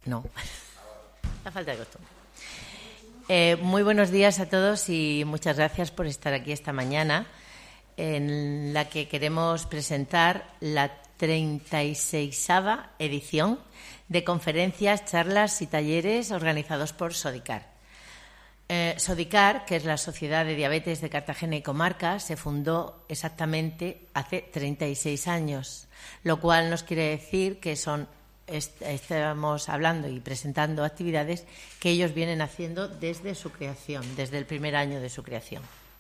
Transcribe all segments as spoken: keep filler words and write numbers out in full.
No, la falta de costumbre. Eh, muy buenos días a todos y muchas gracias por estar aquí esta mañana, en la que queremos presentar la treinta y seisava edición de conferencias, charlas y talleres organizados por Sodicar. Eh, Sodicar, que es la Sociedad de Diabetes de Cartagena y Comarca, se fundó exactamente hace treinta y seis años, lo cual nos quiere decir que son est- estamos hablando y presentando actividades que ellos vienen haciendo desde su creación, desde el primer año de su creación.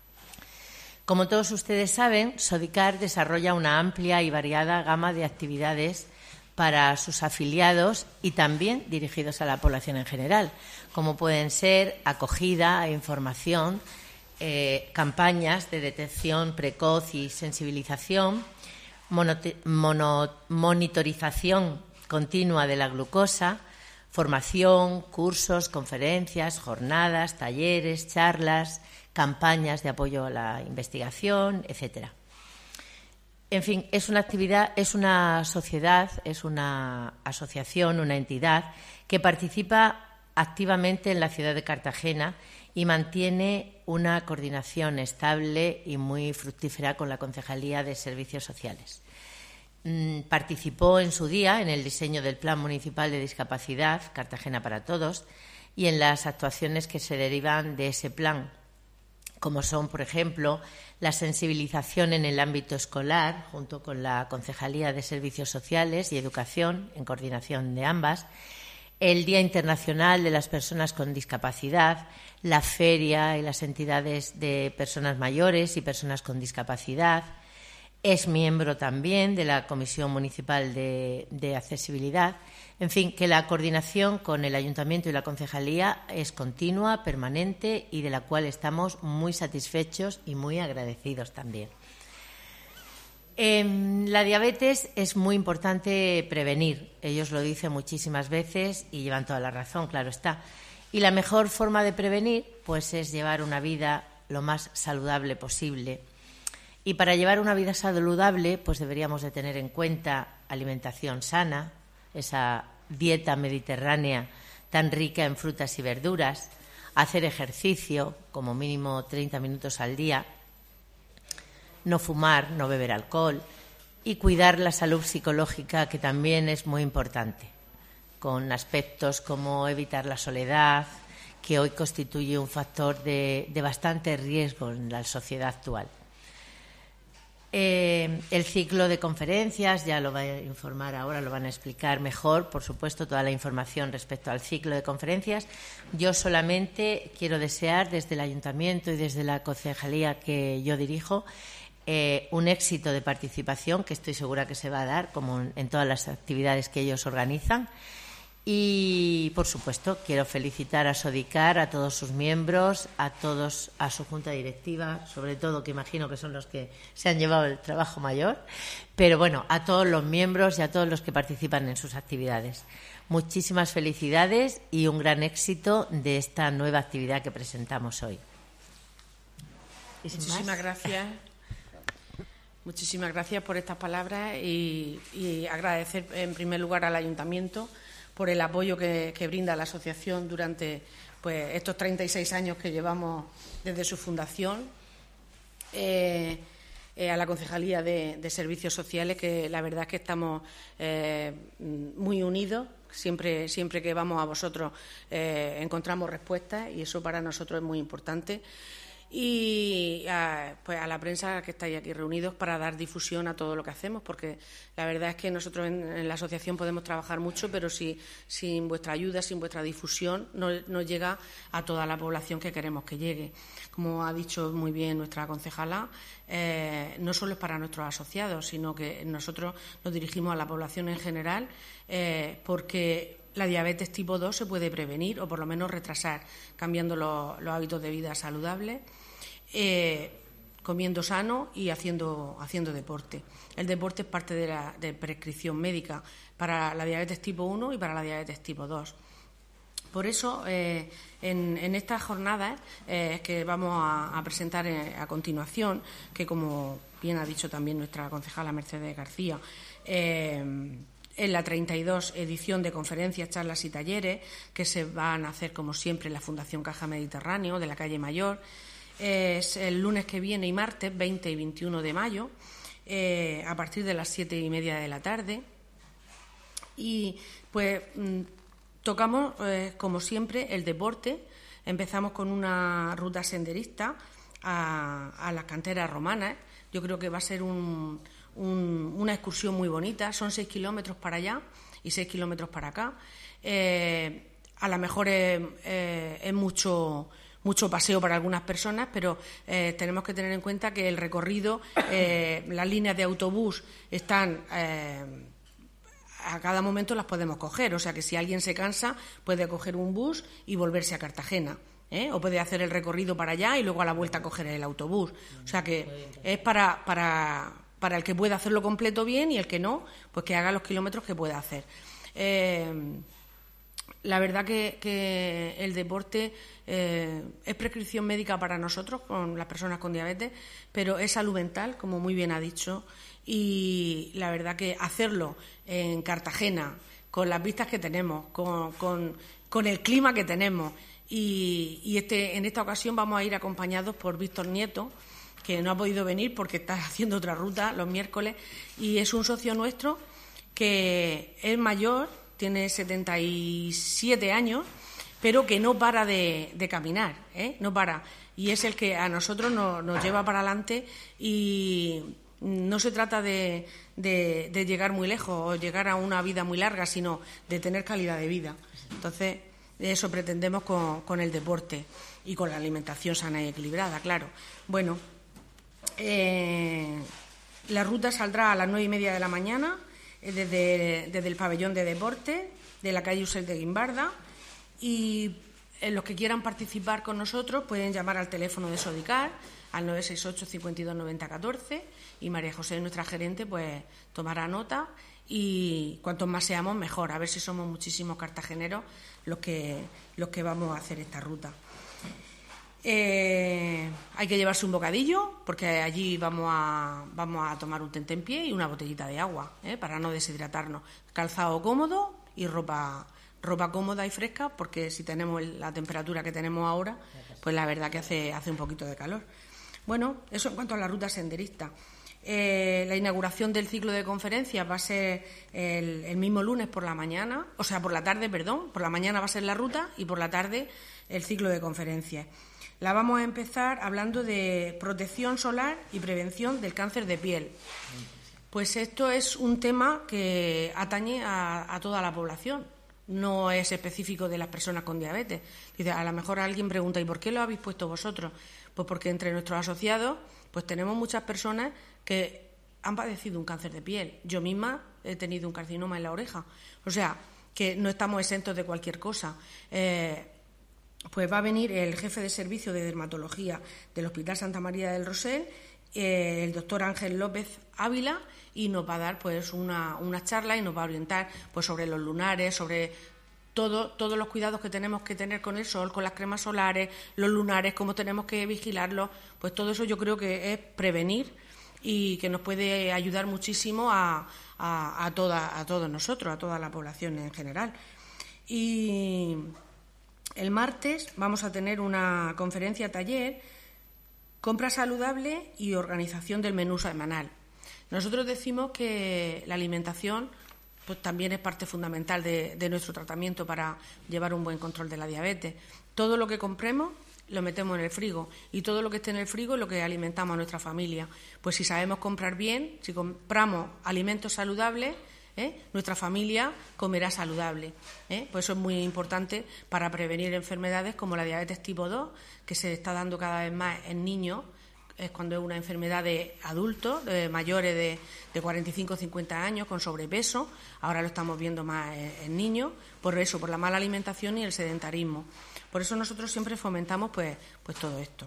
Como todos ustedes saben, Sodicar desarrolla una amplia y variada gama de actividades para sus afiliados y también dirigidos a la población en general, como pueden ser acogida e información, eh, campañas de detección precoz y sensibilización, monote- mono- monitorización continua de la glucosa, formación, cursos, conferencias, jornadas, talleres, charlas, campañas de apoyo a la investigación, etcétera. En fin, es una actividad, es una sociedad, es una asociación, una entidad que participa activamente en la ciudad de Cartagena y mantiene una coordinación estable y muy fructífera con la Concejalía de Servicios Sociales. Mm, participó en su día en el diseño del Plan Municipal de Discapacidad, Cartagena para Todos, y en las actuaciones que se derivan de ese plan, como son, por ejemplo, la sensibilización en el ámbito escolar, junto con la Concejalía de Servicios Sociales y Educación, en coordinación de ambas, el Día Internacional de las Personas con Discapacidad, la Feria y las entidades de personas mayores y personas con discapacidad. Es miembro también de la Comisión Municipal de, de Accesibilidad. En fin, que la coordinación con el Ayuntamiento y la Concejalía es continua, permanente y de la cual estamos muy satisfechos y muy agradecidos también. Eh, la diabetes es muy importante prevenir. Ellos lo dicen muchísimas veces y llevan toda la razón, claro está. Y la mejor forma de prevenir, pues, es llevar una vida lo más saludable posible. Y para llevar una vida saludable, pues deberíamos de tener en cuenta alimentación sana, esa dieta mediterránea tan rica en frutas y verduras, hacer ejercicio, como mínimo treinta minutos al día, no fumar, no beber alcohol y cuidar la salud psicológica, que también es muy importante, con aspectos como evitar la soledad, que hoy constituye un factor de, de bastante riesgo en la sociedad actual. Eh, el ciclo de conferencias, ya lo va a informar ahora, lo van a explicar mejor, por supuesto, toda la información respecto al ciclo de conferencias. Yo solamente quiero desear desde el Ayuntamiento y desde la concejalía que yo dirijo eh, un éxito de participación, que estoy segura que se va a dar, como en todas las actividades que ellos organizan. Y, por supuesto, quiero felicitar a Sodicar, a todos sus miembros, a todos, a su junta directiva, sobre todo, que imagino que son los que se han llevado el trabajo mayor, pero bueno, a todos los miembros y a todos los que participan en sus actividades. Muchísimas felicidades y un gran éxito de esta nueva actividad que presentamos hoy. ¿Y sin Muchísimas más? gracias. Muchísimas gracias por estas palabras y, y agradecer en primer lugar al Ayuntamiento por el apoyo que, que brinda la asociación durante pues, estos treinta y seis años que llevamos desde su fundación, eh, eh, a la Concejalía de, de Servicios Sociales, que la verdad es que estamos eh, muy unidos. Siempre, siempre que vamos a vosotros eh, encontramos respuestas y eso para nosotros es muy importante. Y a, pues a la prensa que estáis aquí reunidos para dar difusión a todo lo que hacemos, porque la verdad es que nosotros en, en la asociación podemos trabajar mucho, pero si, sin vuestra ayuda, sin vuestra difusión, no, no llega a toda la población que queremos que llegue. Como ha dicho muy bien nuestra concejala, eh, no solo es para nuestros asociados, sino que nosotros nos dirigimos a la población en general, eh, porque la diabetes tipo dos se puede prevenir o por lo menos retrasar, cambiando los, los hábitos de vida saludables, eh, comiendo sano y haciendo, haciendo deporte. El deporte es parte de la de prescripción médica para la diabetes tipo uno y para la diabetes tipo dos. Por eso, eh, en, en estas jornadas eh, que vamos a, a presentar eh, a continuación, que como bien ha dicho también nuestra concejala Mercedes García, eh, en la treinta y dos edición de conferencias, charlas y talleres que se van a hacer, como siempre, en la Fundación Caja Mediterráneo de la calle Mayor. Es el lunes que viene y martes, veinte y veintiuno de mayo, eh, a partir de las siete y media de la tarde. Y pues tocamos, eh, como siempre, el deporte. Empezamos con una ruta senderista a, a las canteras romanas. Yo creo que va a ser un, un, una excursión muy bonita. Son seis kilómetros para allá y seis kilómetros para acá. Eh, a lo mejor es, eh, es mucho... mucho paseo para algunas personas, pero eh, tenemos que tener en cuenta que el recorrido, eh, las líneas de autobús están, eh, a cada momento las podemos coger, o sea que si alguien se cansa puede coger un bus y volverse a Cartagena, ¿eh? O puede hacer el recorrido para allá y luego a la vuelta coger el autobús, o sea que es para, para, para el que pueda hacerlo completo bien y el que no, pues que haga los kilómetros que pueda hacer. Eh, La verdad que, que el deporte eh, es prescripción médica para nosotros, con las personas con diabetes, pero es salud mental, como muy bien ha dicho, y la verdad que hacerlo en Cartagena, con las vistas que tenemos, con, con, con el clima que tenemos, y, y este, en esta ocasión vamos a ir acompañados por Víctor Nieto, que no ha podido venir porque está haciendo otra ruta los miércoles, y es un socio nuestro que es mayor, tiene setenta y siete años, pero que no para de, de caminar, ¿eh? No para. Y es el que a nosotros nos, nos lleva para adelante y no se trata de, de, de llegar muy lejos o llegar a una vida muy larga, sino de tener calidad de vida. Entonces, eso pretendemos con, con el deporte y con la alimentación sana y equilibrada, claro. Bueno, eh, la ruta saldrá a las nueve y media de la mañana, Desde, desde el pabellón de deporte de la calle Usel de Guimbarda, y eh, los que quieran participar con nosotros pueden llamar al teléfono de Sodicar al nueve seis ocho, cinco dos nueve cero uno cuatro, y María José, nuestra gerente, pues tomará nota, y cuantos más seamos mejor, a ver si somos muchísimos cartageneros los que, los que vamos a hacer esta ruta. Eh, hay que llevarse un bocadillo porque allí vamos a, vamos a tomar un tentempié y una botellita de agua, ¿eh? Para no deshidratarnos. Calzado cómodo y ropa, ropa cómoda y fresca, porque si tenemos el, la temperatura que tenemos ahora, pues la verdad que hace, hace un poquito de calor. Bueno, eso en cuanto a la ruta senderista. Eh, la inauguración del ciclo de conferencias va a ser el, el mismo lunes por la mañana, o sea, por la tarde, perdón, por la mañana va a ser la ruta y por la tarde el ciclo de conferencias. La vamos a empezar hablando de protección solar y prevención del cáncer de piel. Pues esto es un tema que atañe a, a toda la población, no es específico de las personas con diabetes. Dice, a lo mejor alguien pregunta, ¿y por qué lo habéis puesto vosotros? Pues porque entre nuestros asociados pues tenemos muchas personas que han padecido un cáncer de piel. Yo misma he tenido un carcinoma en la oreja. O sea, que no estamos exentos de cualquier cosa. Eh, Pues va a venir el jefe de servicio de dermatología del Hospital Santa María del Rosell, eh, el doctor Ángel López Ávila, y nos va a dar pues una, una charla y nos va a orientar pues sobre los lunares, sobre todo, todos los cuidados que tenemos que tener con el sol, con las cremas solares, los lunares, cómo tenemos que vigilarlos. Pues todo eso yo creo que es prevenir y que nos puede ayudar muchísimo a, a, a, toda, a todos nosotros, a toda la población en general. Y el martes vamos a tener una conferencia taller, compra saludable y organización del menú semanal. Nosotros decimos que la alimentación pues también es parte fundamental de, de nuestro tratamiento para llevar un buen control de la diabetes. Todo lo que compremos lo metemos en el frigo y todo lo que esté en el frigo es lo que alimentamos a nuestra familia. Pues si sabemos comprar bien, si compramos alimentos saludables, ¿Eh? nuestra familia comerá saludable. ¿eh? Pues eso es muy importante para prevenir enfermedades como la diabetes tipo dos, que se está dando cada vez más en niños, es cuando es una enfermedad de adultos, de mayores de, de cuarenta y cinco a cincuenta años, con sobrepeso. Ahora lo estamos viendo más en, en niños, por eso, por la mala alimentación y el sedentarismo. Por eso nosotros siempre fomentamos pues, pues todo esto.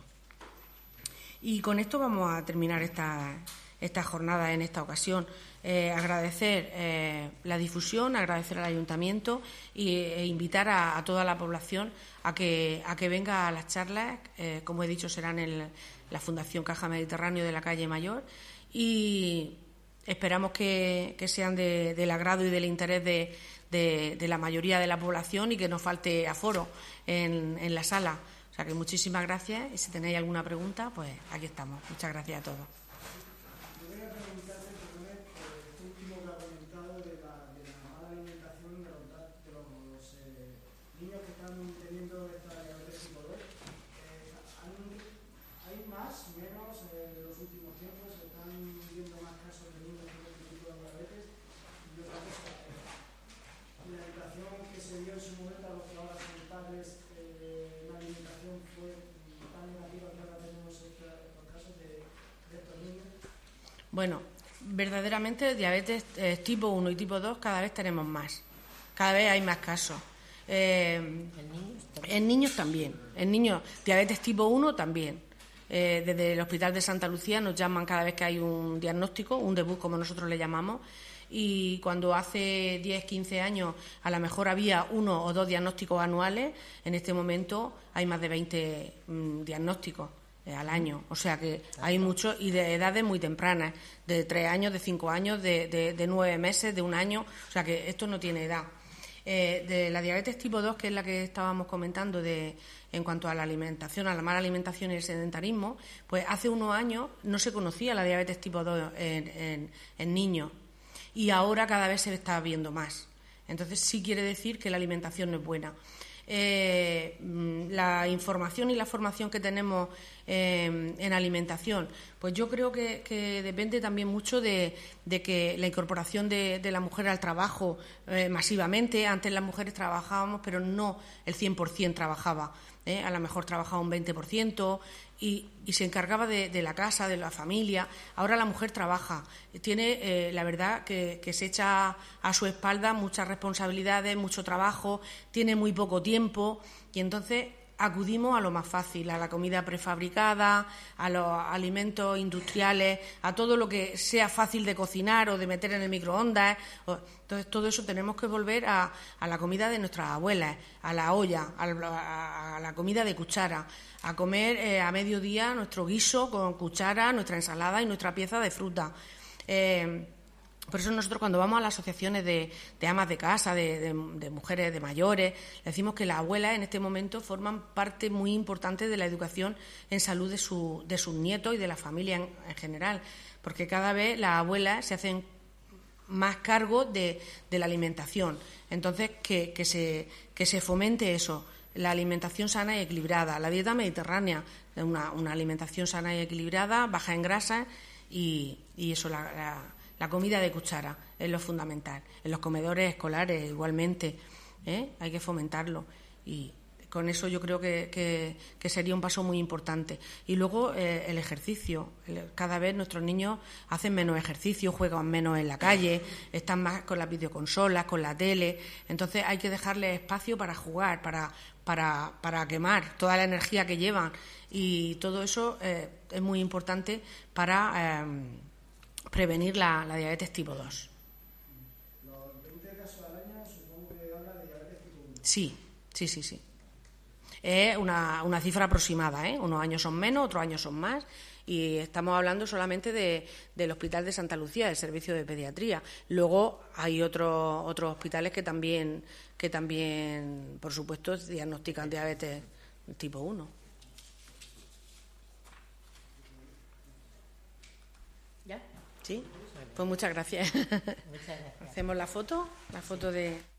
Y con esto vamos a terminar esta, esta jornada en esta ocasión. Eh, agradecer eh, la difusión, agradecer al Ayuntamiento y, e invitar a, a toda la población a que, a que venga a las charlas, eh, como he dicho, serán en la Fundación Caja Mediterráneo de la calle Mayor, y esperamos que, que sean de, del agrado y del interés de, de, de la mayoría de la población y que no falte aforo en, en la sala. O sea que muchísimas gracias y si tenéis alguna pregunta, pues aquí estamos. Muchas gracias a todos. Bueno, verdaderamente diabetes eh, tipo uno y tipo dos cada vez tenemos más, cada vez hay más casos. Eh, ¿En niños también? En niños también, en niños diabetes tipo uno también. Eh, desde el Hospital de Santa Lucía nos llaman cada vez que hay un diagnóstico, un debut como nosotros le llamamos, y cuando hace diez, quince años a lo mejor había uno o dos diagnósticos anuales, en este momento hay más de veinte mmm, diagnósticos al año, o sea que hay muchos y de edades muy tempranas, de tres años, de cinco años, de, de, de nueve meses, de un año, o sea que esto no tiene edad. Eh, de la diabetes tipo dos, que es la que estábamos comentando de, en cuanto a la alimentación, a la mala alimentación y el sedentarismo, pues hace unos años no se conocía la diabetes tipo dos en, en, en niños y ahora cada vez se está viendo más. Entonces sí quiere decir que la alimentación no es buena. Eh, la información y la formación que tenemos eh, en alimentación, pues yo creo que, que depende también mucho de, de que la incorporación de, de la mujer al trabajo eh, masivamente. Antes las mujeres trabajábamos, pero no el cien por cien trabajaba. ¿eh? A lo mejor trabajaba un veinte por ciento y, y se encargaba de, de la casa, de la familia. Ahora la mujer trabaja, tiene eh, la verdad que, que se echa a su espalda muchas responsabilidades, mucho trabajo, tiene muy poco tiempo y entonces acudimos a lo más fácil, a la comida prefabricada, a los alimentos industriales, a todo lo que sea fácil de cocinar o de meter en el microondas. Entonces, todo eso tenemos que volver a, a la comida de nuestras abuelas, a la olla, a la, a la comida de cuchara, a comer eh, a mediodía nuestro guiso con cuchara, nuestra ensalada y nuestra pieza de fruta. Eh, Por eso nosotros cuando vamos a las asociaciones de, de amas de casa, de, de, de mujeres, de mayores, decimos que las abuelas en este momento forman parte muy importante de la educación en salud de, su, de sus nietos y de la familia en, en general, porque cada vez las abuelas se hacen más cargo de, de la alimentación. Entonces, que, que, se, que se fomente eso, la alimentación sana y equilibrada, la dieta mediterránea, una, una alimentación sana y equilibrada, baja en grasa y, y eso, la, la La comida de cuchara es lo fundamental. En los comedores escolares igualmente, ¿eh? Hay que fomentarlo y con eso yo creo que, que, que sería un paso muy importante. Y luego eh, el ejercicio. Cada vez nuestros niños hacen menos ejercicio, juegan menos en la calle, están más con las videoconsolas, con la tele. Entonces hay que darles espacio para jugar, para, para, para quemar toda la energía que llevan. Y todo eso eh, es muy importante para Eh, prevenir la, la diabetes tipo dos. Los veinte casos al año supongo que habla de diabetes tipo uno. Sí, sí, sí, sí. Es una, una cifra aproximada, ¿eh? Unos años son menos, otros años son más, y estamos hablando solamente de, del Hospital de Santa Lucía, del servicio de pediatría. Luego hay otros otros hospitales que también, que también, por supuesto, diagnostican diabetes tipo uno. ¿Ya? Sí, pues muchas gracias. Muchas gracias. Hacemos la foto, la foto de...